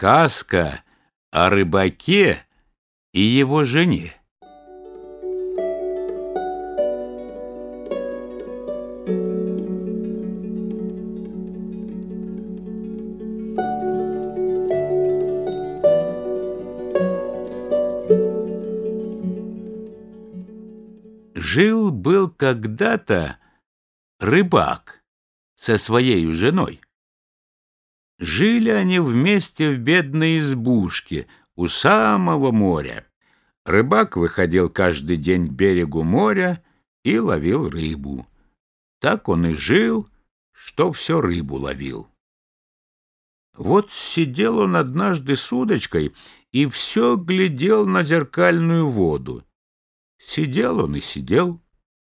Сказка о рыбаке и его жене. Жил-был когда-то рыбак со своей женой. Жили они вместе в бедной избушке у самого моря. Рыбак выходил каждый день к берегу моря и ловил рыбу. Так он и жил, что все рыбу ловил. Вот сидел он однажды с удочкой и все глядел на зеркальную воду. Сидел он и сидел.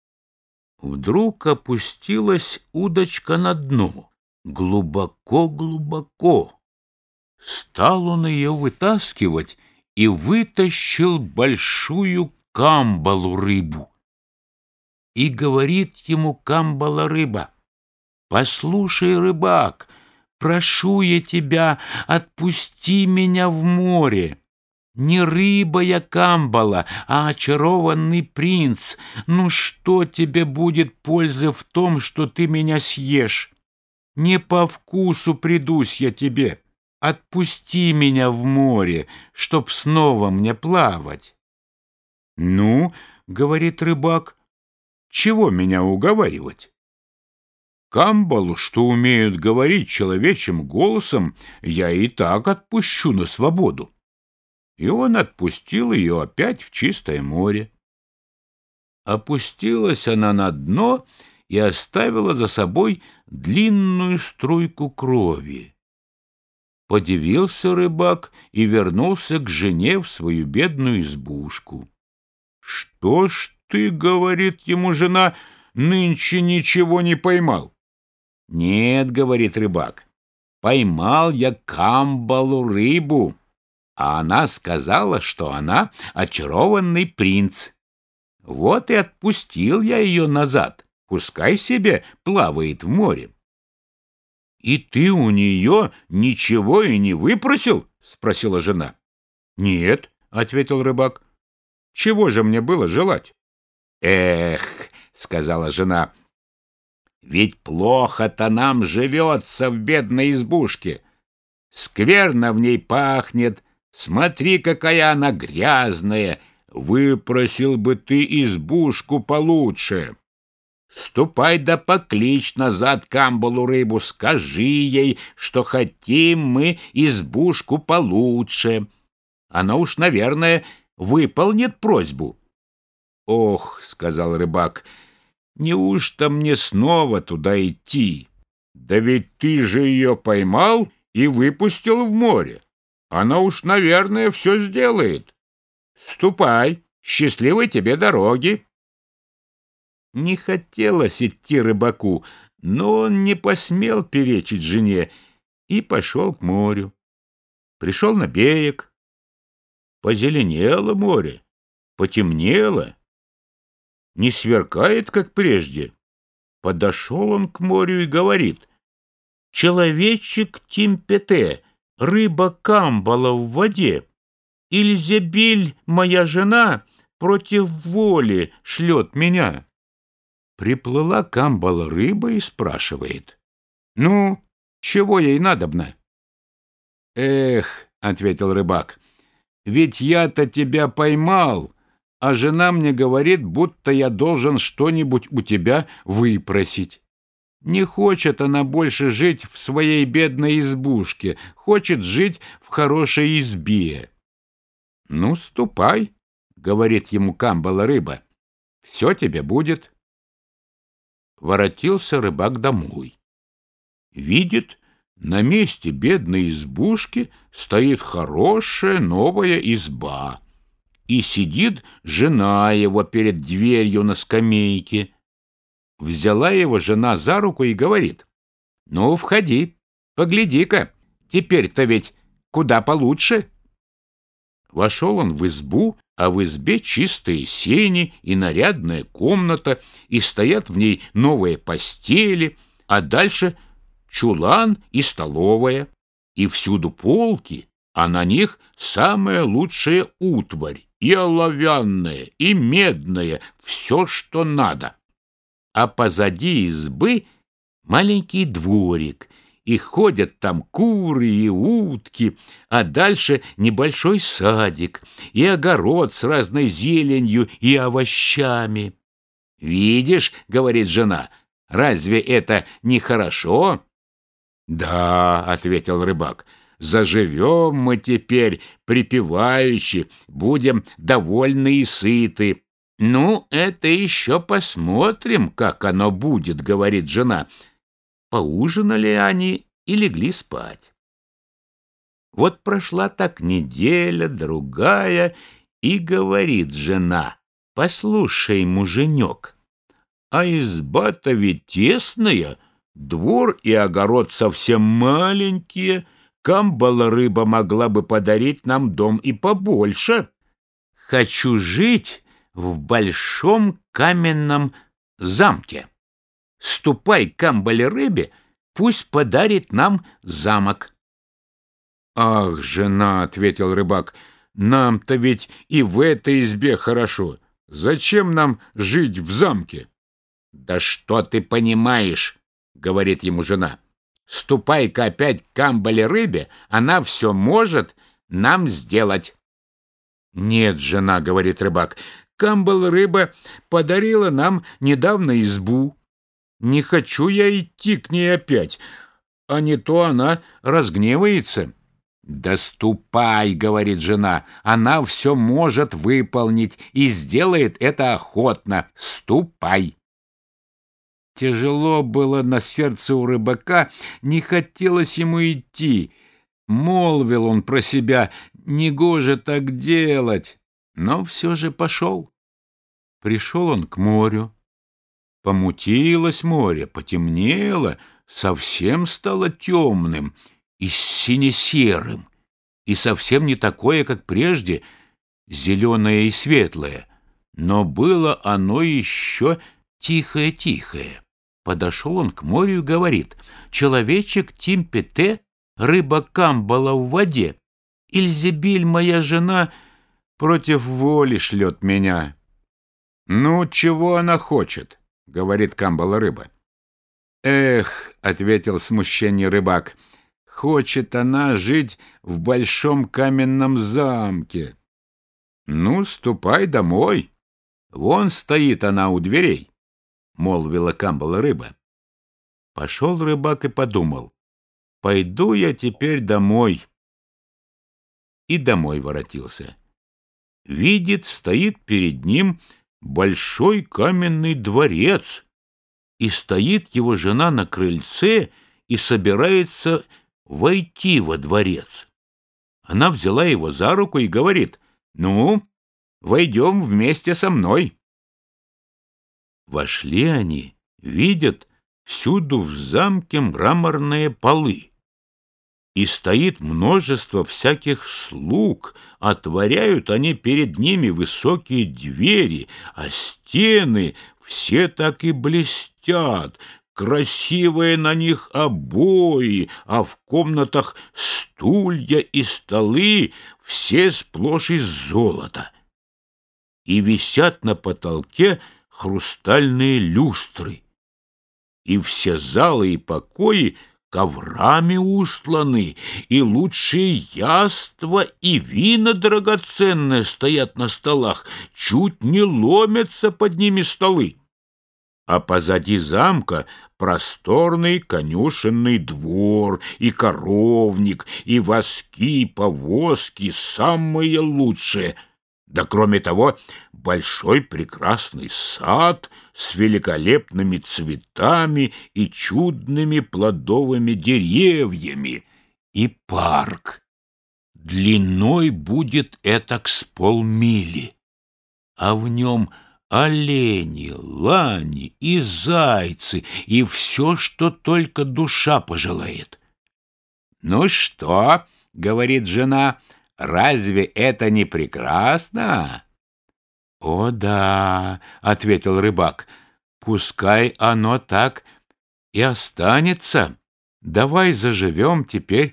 Вдруг опустилась удочка на дно, глубоко-глубоко. Стал он ее вытаскивать и вытащил большую камбалу рыбу. И говорит ему камбала рыба: «Послушай, рыбак, прошу я тебя, отпусти меня в море. Не рыба я камбала, а очарованный принц. Ну что тебе будет пользы в том, что ты меня съешь? Не по вкусу придусь я тебе. Отпусти меня в море, чтоб снова мне плавать». «Ну, — говорит рыбак, — чего меня уговаривать? Камбалу, что умеют говорить человечьим голосом, я и так отпущу на свободу». И он отпустил ее опять в чистое море. Опустилась она на дно и оставила за собой длинную струйку крови. Подивился рыбак и вернулся к жене в свою бедную избушку. «Что ж ты, — говорит ему жена, — нынче ничего не поймал?» «Нет, — говорит рыбак, — поймал я камбалу рыбу, а она сказала, что она очарованный принц. Вот и отпустил я ее назад, пускай себе плавает в море». «И ты у нее ничего и не выпросил?» — спросила жена. «Нет, — ответил рыбак, — чего же мне было желать?» «Эх, — сказала жена, — ведь плохо-то нам живется в бедной избушке. Скверно в ней пахнет, смотри, какая она грязная. Выпросил бы ты избушку получше. Ступай да покличь назад камбалу рыбу, скажи ей, что хотим мы избушку получше. Она уж, наверное, выполнит просьбу». «Ох, — сказал рыбак, — неужто мне снова туда идти? Да ведь ты же ее поймал и выпустил в море. Она уж, наверное, все сделает. Ступай, счастливой тебе дороги». Не хотелось идти рыбаку, но он не посмел перечить жене и пошел к морю. Пришел на берег. Позеленело море, потемнело, не сверкает, как прежде. Подошел он к морю и говорит: «Человечек Тимпете, рыба камбала в воде, Ильзебель, моя жена, против воли шлет меня». Приплыла камбала рыба и спрашивает: «Ну, чего ей надобно?» «Эх, — ответил рыбак, — ведь я-то тебя поймал, а жена мне говорит, будто я должен что-нибудь у тебя выпросить. Не хочет она больше жить в своей бедной избушке, хочет жить в хорошей избе». «Ну, ступай, — говорит ему камбала рыба, — все тебе будет». Воротился рыбак домой. Видит, на месте бедной избушки стоит хорошая новая изба, и сидит жена его перед дверью на скамейке. Взяла его жена за руку и говорит: «Ну, входи, погляди-ка, теперь-то ведь куда получше». Вошел он в избу, а в избе чистые сени и нарядная комната, и стоят в ней новые постели, а дальше чулан и столовая, и всюду полки, а на них самая лучшая утварь, и оловянная, и медная, все, что надо. А позади избы маленький дворик, и ходят там куры и утки, а дальше небольшой садик и огород с разной зеленью и овощами. «Видишь, — говорит жена, — разве это не хорошо?» «Да, — ответил рыбак, — заживем мы теперь припеваючи, будем довольны и сыты». «Ну, это еще посмотрим, как оно будет, — говорит жена». Поужинали они и легли спать. Вот прошла так неделя, другая, и говорит жена: «Послушай, муженек, а изба-то ведь тесная, двор и огород совсем маленькие, камбала-рыба могла бы подарить нам дом и побольше. Хочу жить в большом каменном замке. Ступай к камбале-рыбе, пусть подарит нам замок». «Ах, жена, — ответил рыбак, — нам-то ведь и в этой избе хорошо. Зачем нам жить в замке?» «Да что ты понимаешь, — говорит ему жена, — ступай-ка опять к камбале-рыбе, она все может нам сделать». «Нет, жена, — говорит рыбак, — камбала-рыба подарила нам недавно избу. Не хочу я идти к ней опять, а не то она разгневается». «Да ступай, — говорит жена, — она все может выполнить и сделает это охотно. Ступай». Тяжело было на сердце у рыбака, не хотелось ему идти. Молвил он про себя: негоже так делать, но все же пошел. Пришел он к морю. Помутилось море, потемнело, совсем стало темным и сине-серым, и совсем не такое, как прежде, зеленое и светлое, но было оно еще тихое-тихое. Подошел он к морю и говорит: «Человечек Тимпете, рыба камбала в воде, Ильзебиль, моя жена, против воли шлет меня». «Ну, чего она хочет?» — говорит камбала-рыба. «Эх, — ответил в смущении рыбак, — хочет она жить в большом каменном замке». «Ну, ступай домой, вон стоит она у дверей», — молвила камбала-рыба. Пошел рыбак и подумал: «Пойду я теперь домой». И домой воротился. Видит, стоит перед ним большой каменный дворец, и стоит его жена на крыльце и собирается войти во дворец. Она взяла его за руку и говорит: «Ну, войдем вместе со мной». Вошли они, видят, всюду в замке мраморные полы, и стоит множество всяких слуг, отворяют они перед ними высокие двери, а стены все так и блестят, красивые на них обои, а в комнатах стулья и столы все сплошь из золота. И висят на потолке хрустальные люстры, и все залы и покои коврами устланы, и лучшие яства и вина драгоценные стоят на столах, чуть не ломятся под ними столы. А позади замка просторный конюшенный двор, и коровник, и воски, и повозки самые лучшие. Да кроме того, большой прекрасный сад с великолепными цветами и чудными плодовыми деревьями, и парк. Длиной будет этак с полмили, а в нем олени, лани и зайцы, и все, что только душа пожелает. «Ну что, — говорит жена, — разве это не прекрасно?» «О да, — ответил рыбак, — пускай оно так и останется. Давай заживем теперь в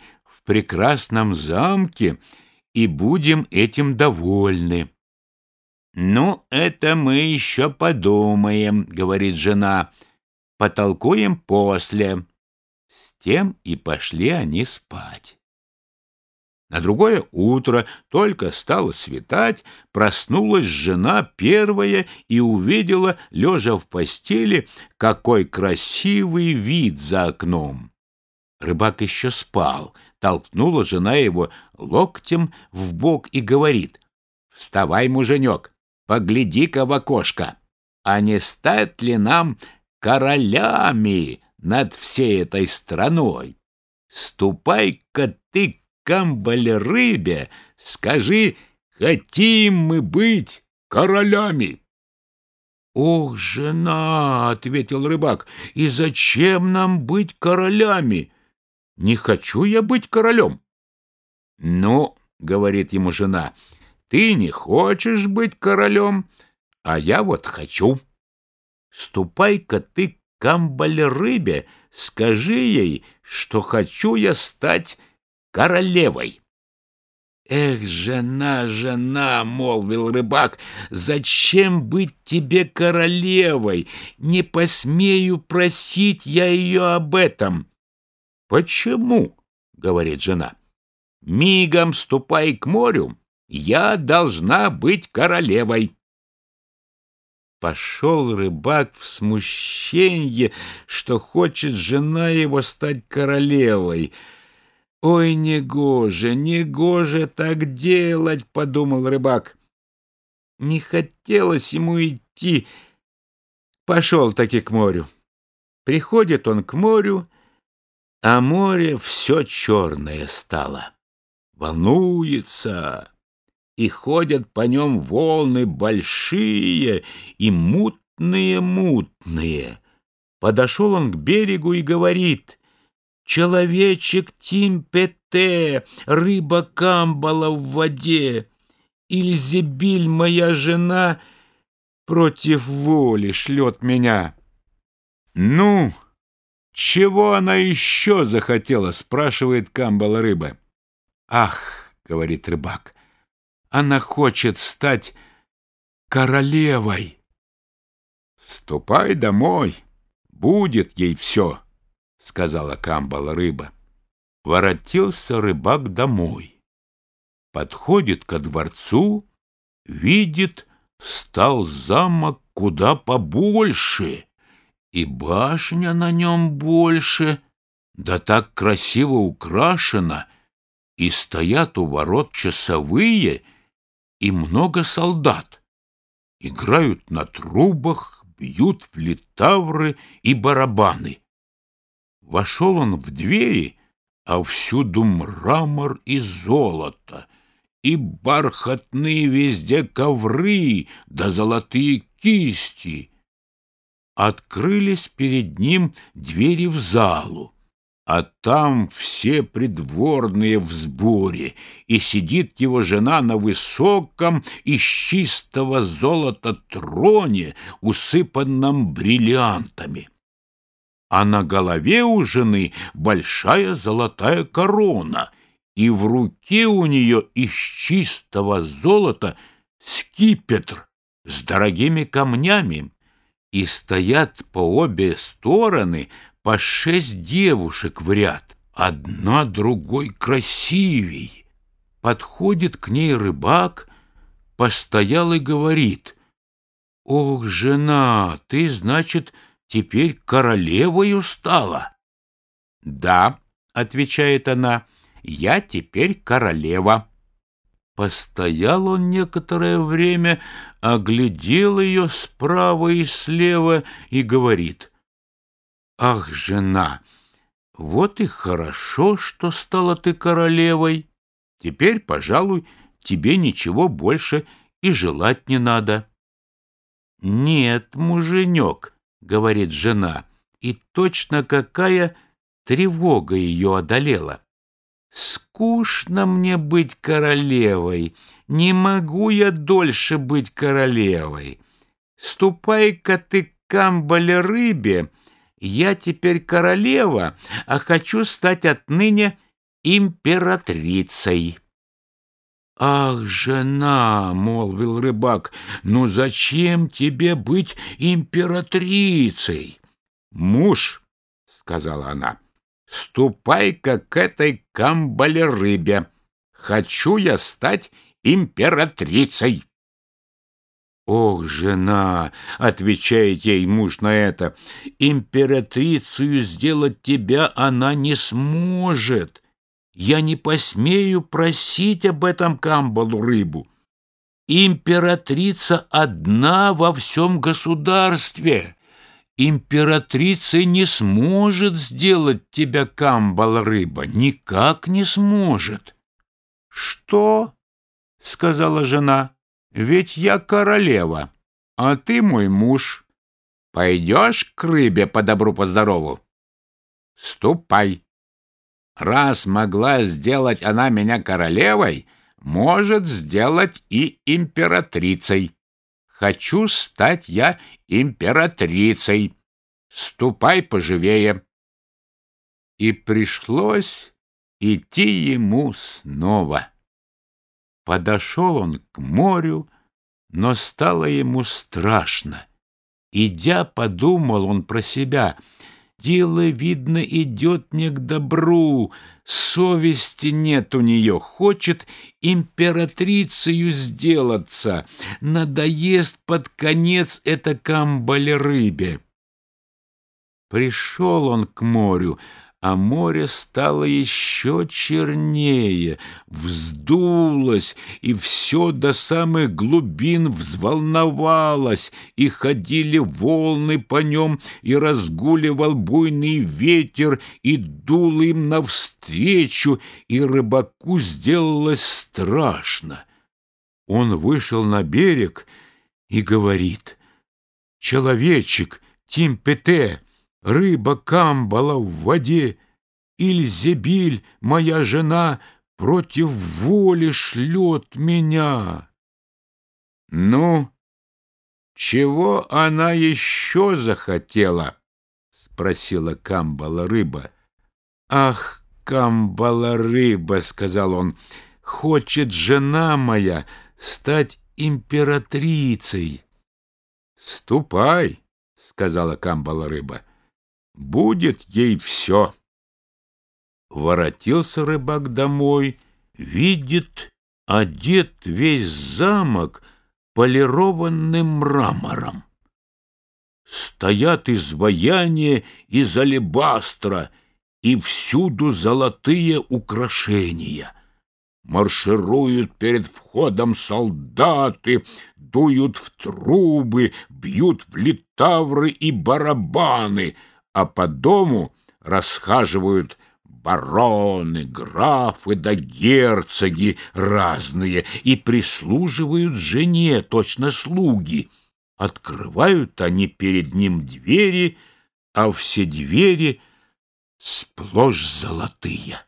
прекрасном замке и будем этим довольны. «Ну, это мы еще подумаем», — говорит жена, — «потолкуем после». С тем и пошли они спать. На другое утро, только стало светать, проснулась жена первая и увидела, лежа в постели, какой красивый вид за окном. Рыбак еще спал, толкнула жена его локтем в бок и говорит: «Вставай, муженек, погляди-ка в окошко, а не стать ли нам королями над всей этой страной? Ступай-ка ты, камбале-рыбе, скажи, хотим мы быть королями». «Ох, жена, — ответил рыбак, — и зачем нам быть королями? Не хочу я быть королем». «Ну, — говорит ему жена, — ты не хочешь быть королем, а я вот хочу. Ступай-ка ты к камбале-рыбе, скажи ей, что хочу я стать королевой». «Эх, жена, жена, — молвил рыбак, — зачем быть тебе королевой? Не посмею просить я ее об этом». «Почему? — говорит жена. — Мигом ступай к морю, я должна быть королевой». Пошел рыбак в смущенье, что хочет жена его стать королевой. «Ой, негоже, негоже так делать, — подумал рыбак. Не хотелось ему идти, пошел таки к морю. Приходит он к морю, а море все черное стало. Волнуется, и ходят по нем волны большие и мутные-мутные. Подошел он к берегу и говорит: «Человечек Тимпете, рыба камбала в воде, Ильзебиль, моя жена, против воли шлет меня». «Ну, чего она еще захотела?» — спрашивает камбала-рыба. «Ах, — говорит рыбак, — она хочет стать королевой». «Ступай домой, будет ей все», — сказала камбала-рыба. Воротился рыбак домой. Подходит ко дворцу, видит, стал замок куда побольше, и башня на нем больше, да так красиво украшена, и стоят у ворот часовые и много солдат. Играют на трубах, бьют в литавры и барабаны. Вошел он в двери, а всюду мрамор и золото, и бархатные везде ковры, да золотые кисти. Открылись перед ним двери в залу, а там все придворные в сборе, и сидит его жена на высоком из чистого золота троне, усыпанном бриллиантами. А на голове у жены большая золотая корона, и в руке у нее из чистого золота скипетр с дорогими камнями, и стоят по обе стороны по 6 девушек в ряд, одна другой красивей. Подходит к ней рыбак, постоял и говорит: «Ох, жена, ты, значит, теперь королевою стала?» «Да, — отвечает она, — я теперь королева». Постоял он некоторое время, оглядел ее справа и слева и говорит: «Ах, жена, вот и хорошо, что стала ты королевой. Теперь, пожалуй, тебе ничего больше и желать не надо». «Нет, муженек, — говорит жена, и точно какая тревога ее одолела. — Скучно мне быть королевой, не могу я дольше быть королевой. Ступай-ка ты к камбале-рыбе, я теперь королева, а хочу стать отныне императрицей. «Ах, жена!» — молвил рыбак, — «ну зачем тебе быть императрицей?» «Муж», — сказала она, — «ступай-ка к этой камбале-рыбе. Хочу я стать императрицей». «Ох, жена!» — отвечает ей муж на это, — «императрицею сделать тебя она не сможет. Я не посмею просить об этом камбалу-рыбу. Императрица одна во всем государстве. Императрица не сможет сделать тебя камбала-рыба, никак не сможет». «Что?» — сказала жена. «Ведь я королева, а ты мой муж. Пойдешь к рыбе по добру, по здорову? Ступай. Раз могла сделать она меня королевой, может сделать и императрицей. Хочу стать я императрицей. Ступай поживее». И пришлось идти ему снова. Подошел он к морю, но стало ему страшно. Идя, подумал он про себя: дело, видно, идет не к добру, совести нет у нее, хочет императрицею сделаться, надоест под конец это камбале-рыбе. Пришел он к морю, а море стало еще чернее, вздулось, и все до самых глубин взволновалось, и ходили волны по нем, и разгуливал буйный ветер, и дул им навстречу, и рыбаку сделалось страшно. Он вышел на берег и говорит: «Человечек, Тимпете, рыба камбала в воде, Ильзебиль, моя жена, против воли шлет меня». «Ну, чего она еще захотела?» — спросила камбала-рыба. «Ах, камбала-рыба, — сказал он, — хочет жена моя стать императрицей». «Ступай, — сказала камбала-рыба, — будет ей все». Воротился рыбак домой, видит, одет весь замок полированным мрамором. Стоят изваяния из алебастра, и всюду золотые украшения. Маршируют перед входом солдаты, дуют в трубы, бьют в литавры и барабаны, а по дому расхаживают бароны, графы да герцоги разные и прислуживают жене, точно слуги. Открывают они перед ним двери, а все двери сплошь золотые.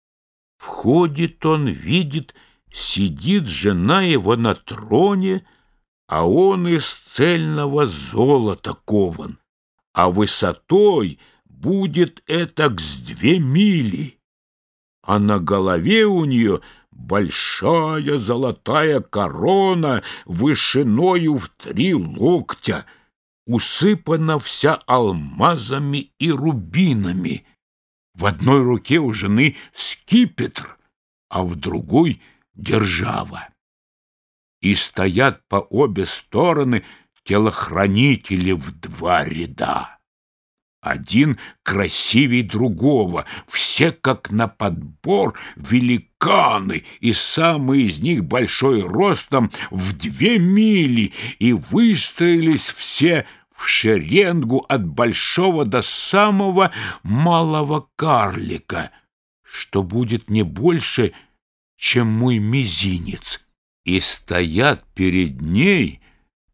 Входит он, видит, сидит жена его на троне, а он из цельного золота кован, а высотой будет этак с 2 мили, а на голове у нее большая золотая корона вышиною в 3 локтя, усыпана вся алмазами и рубинами. В одной руке у жены скипетр, а в другой — держава. И стоят по обе стороны телохранители в 2 ряда. Один красивей другого, все как на подбор великаны, и самый из них большой ростом в 2 мили, и выстроились все в шеренгу от большого до самого малого карлика, что будет не больше, чем мой мизинец, и стоят перед ней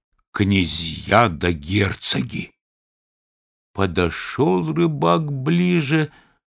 князья да герцоги. Подошел рыбак ближе,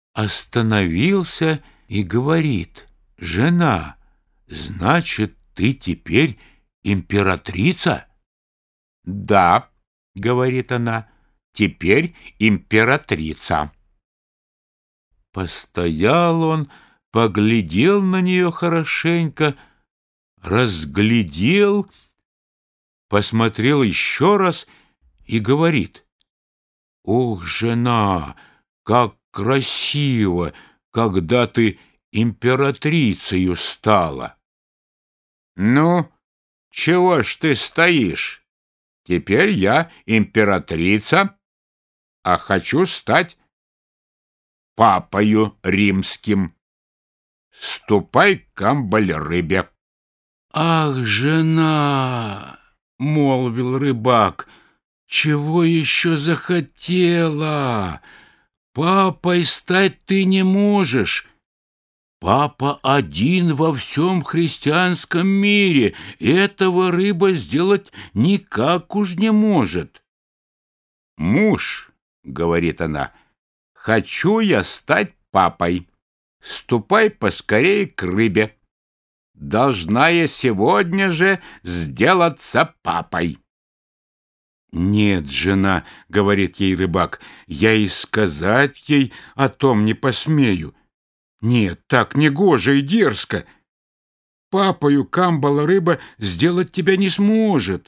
остановился и говорит: «Жена, значит, ты теперь императрица?» «Да, — говорит она, — теперь императрица». Постоял он, поглядел на нее хорошенько, разглядел, посмотрел еще раз и говорит: «Ох, жена, как красиво, когда ты императрицею стала!» «Ну, чего ж ты стоишь? Теперь я императрица, а хочу стать папою римским. Ступай к камбаль-рыбе». «Ах, жена, — молвил рыбак, — чего еще захотела? Папой стать ты не можешь. Папа один во всем христианском мире, этого рыба сделать никак уж не может». «Муж, — говорит она, — хочу я стать папой. Ступай поскорее к рыбе. Должна я сегодня же сделаться папой». «Нет, жена, — говорит ей рыбак, — я и сказать ей о том не посмею. Нет, так негоже и дерзко. Папою камбала-рыба сделать тебя не сможет».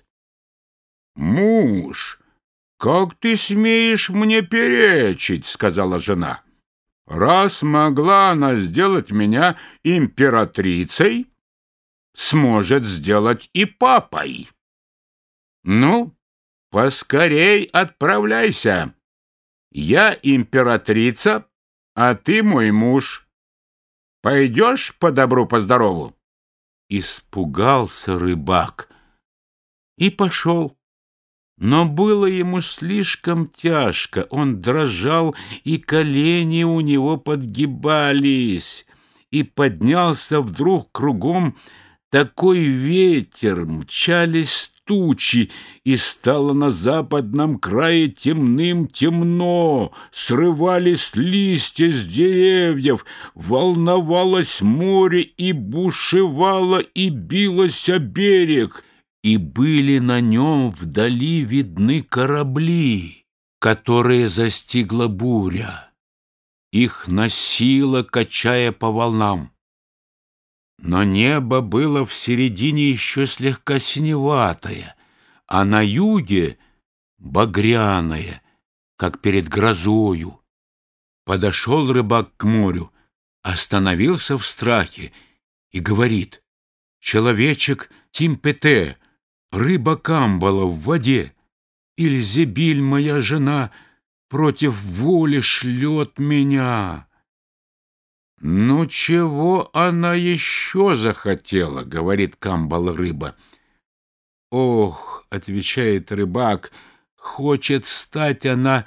«Муж, как ты смеешь мне перечить? — сказала жена. — Раз могла она сделать меня императрицей, сможет сделать и папой. Ну, поскорей отправляйся. Я императрица, а ты мой муж. Пойдешь по добру, по здорову?» Испугался рыбак и пошел. Но было ему слишком тяжко, он дрожал, и колени у него подгибались. И поднялся вдруг кругом такой ветер, мчались тучи, и стало на западном крае темным темно, срывались листья с деревьев, волновалось море и бушевало, и билось о берег, и были на нем вдали видны корабли, которые застигла буря. Их носило, качая по волнам. Но небо было в середине еще слегка синеватое, а на юге багряное, как перед грозою. Подошел рыбак к морю, остановился в страхе и говорит: «Человечек Тимпете, рыба камбала в воде, Ильзебиль, моя жена, против воли шлет меня». «Ну, чего она еще захотела? — говорит камбала-рыба. «Ох, — отвечает рыбак, — хочет стать она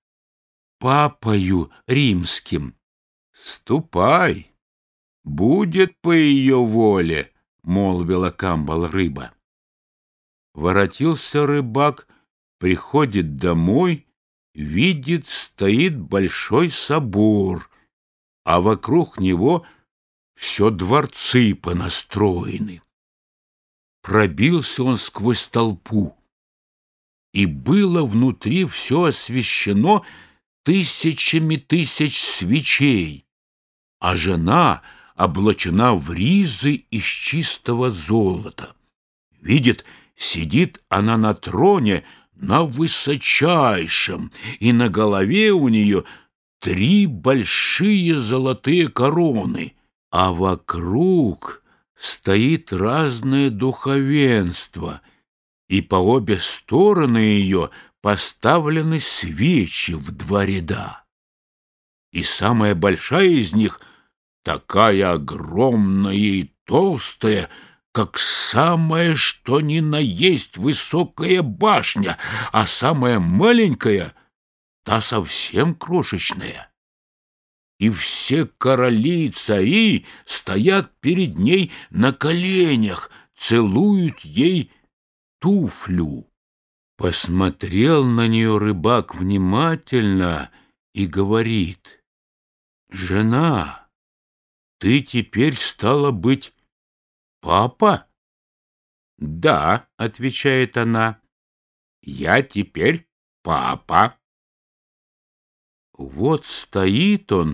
папою римским». «Ступай, будет по ее воле, — молвила камбала-рыба». Воротился рыбак, приходит домой, видит, стоит большой собор, а вокруг него все дворцы понастроены. Пробился он сквозь толпу, и было внутри все освещено тысячами тысяч свечей, а жена облачена в ризы из чистого золота. Видит, сидит она на троне, на высочайшем, и на голове у нее 3 большие золотые короны, а вокруг стоит разное духовенство, и по обе стороны ее поставлены свечи в 2 ряда. И самая большая из них такая огромная и толстая, как самая что ни на есть высокая башня, а самая маленькая — та совсем крошечная. И все короли и цари стоят перед ней на коленях, целуют ей туфлю. Посмотрел на нее рыбак внимательно и говорит: «Жена, ты теперь стала быть папа?» «Да, — отвечает она, — я теперь папа». Вот стоит он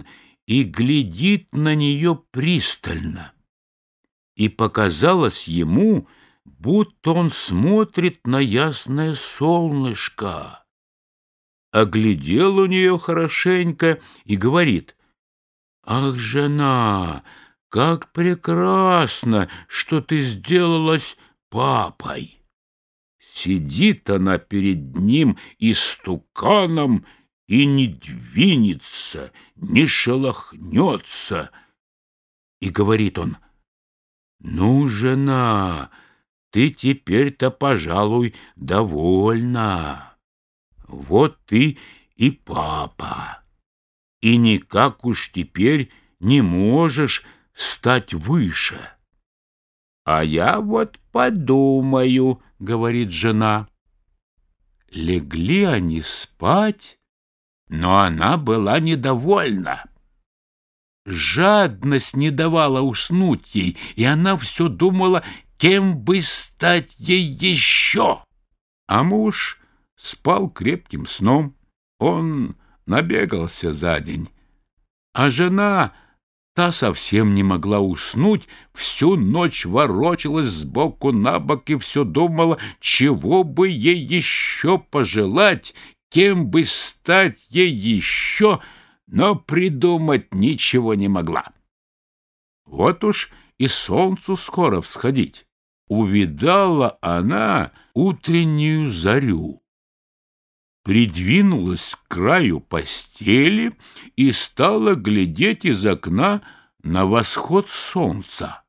и глядит на нее пристально. И показалось ему, будто он смотрит на ясное солнышко. Оглядел у нее хорошенько и говорит: «Ах, жена, как прекрасно, что ты сделалась папой!» Сидит она перед ним истуканом и не двинется, не шелохнется. И говорит он: «Ну, жена, ты теперь-то, пожалуй, довольна. Вот ты и папа, и никак уж теперь не можешь стать выше». «А я вот подумаю», — говорит жена. Легли они спать, но она была недовольна. Жадность не давала уснуть ей, и она все думала, кем бы стать ей еще. А муж спал крепким сном, он набегался за день, а жена, та совсем не могла уснуть, всю ночь ворочалась сбоку на бок и все думала, чего бы ей еще пожелать, кем бы стать ей еще, но придумать ничего не могла. Вот уж и солнцу скоро всходить. Увидала она утреннюю зарю, придвинулась к краю постели и стала глядеть из окна на восход солнца.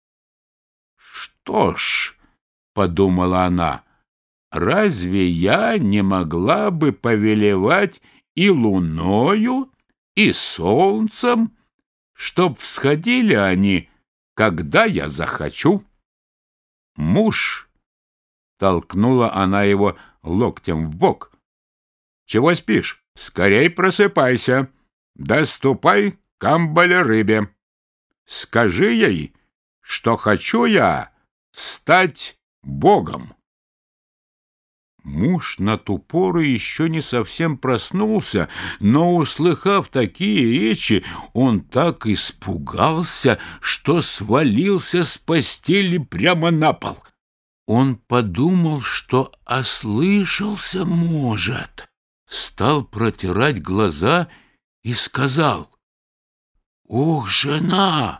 «Что ж, — подумала она, — разве я не могла бы повелевать и луною, и солнцем, чтоб всходили они, когда я захочу?» «Муж!» — толкнула она его локтем в бок. «Чего спишь? Скорей просыпайся, да ступай к амбале-рыбе. Скажи ей, что хочу я стать богом». Муж на ту пору еще не совсем проснулся, но, услыхав такие речи, он так испугался, что свалился с постели прямо на пол. Он подумал, что ослышался, может, стал протирать глаза и сказал: «Ох, жена,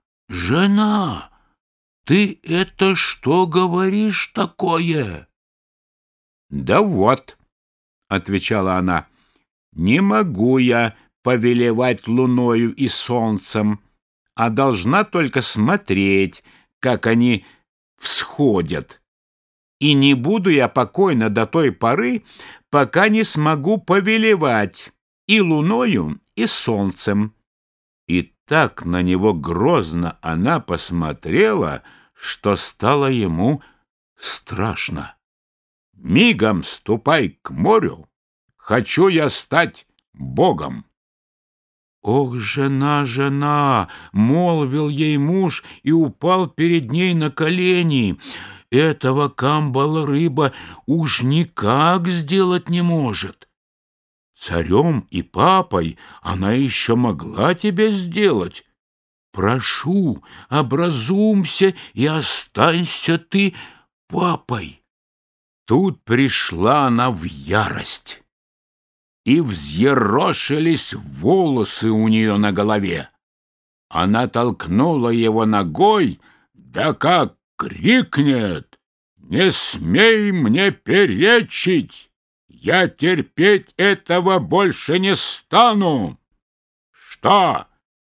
жена, ты это что говоришь такое?» «Да вот, — отвечала она, — не могу я повелевать луною и солнцем, а должна только смотреть, как они всходят. И не буду я покойна до той поры, пока не смогу повелевать и луною, и солнцем». И так на него грозно она посмотрела, что стало ему страшно. «Мигом ступай к морю, хочу я стать богом». «Ох, жена, жена!» — молвил ей муж и упал перед ней на колени. «Этого камбала-рыба уж никак сделать не может. Царем и папой она еще могла тебя сделать. Прошу, образумся и останься ты папой». Тут пришла она в ярость, и взъерошились волосы у нее на голове. Она толкнула его ногой, да как крикнет: «Не смей мне перечить! Я терпеть этого больше не стану! Что,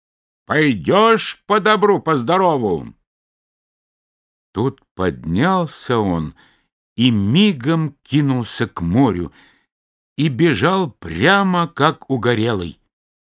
пойдешь по добру, по здорову?» Тут поднялся он и мигом кинулся к морю и бежал прямо как угорелый.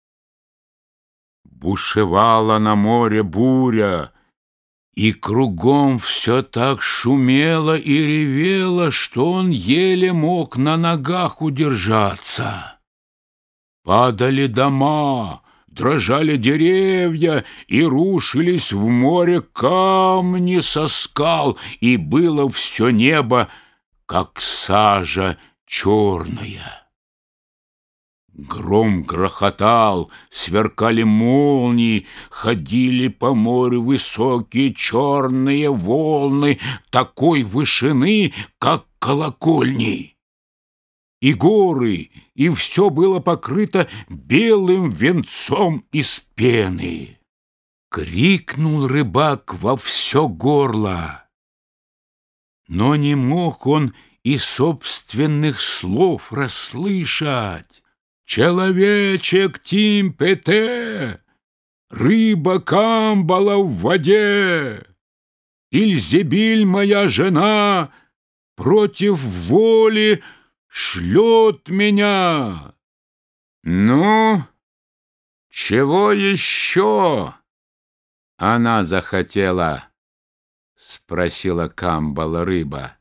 Бушевала на море буря, и кругом все так шумело и ревело, что он еле мог на ногах удержаться. Падали дома, дрожали деревья, и рушились в море камни со скал, и было все небо, как сажа черная. Гром грохотал, сверкали молнии, ходили по морю высокие черные волны такой вышины, как колокольни. И горы, и все было покрыто белым венцом из пены. Крикнул рыбак во все горло, но не мог он и собственных слов расслышать. «Человечек Тимпете, рыба Камбала в воде, Ильзебиль, моя жена, против воли шлет меня». «Ну, чего еще она захотела?» — спросила Камбала рыба.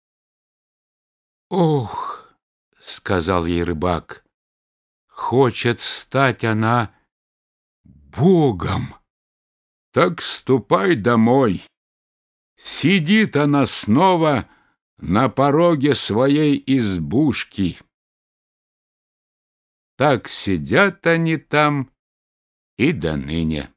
«Ох, — сказал ей рыбак, — хочет стать она Богом». «Так ступай домой. Сидит она снова на пороге своей избушки». Так сидят они там и до ныне.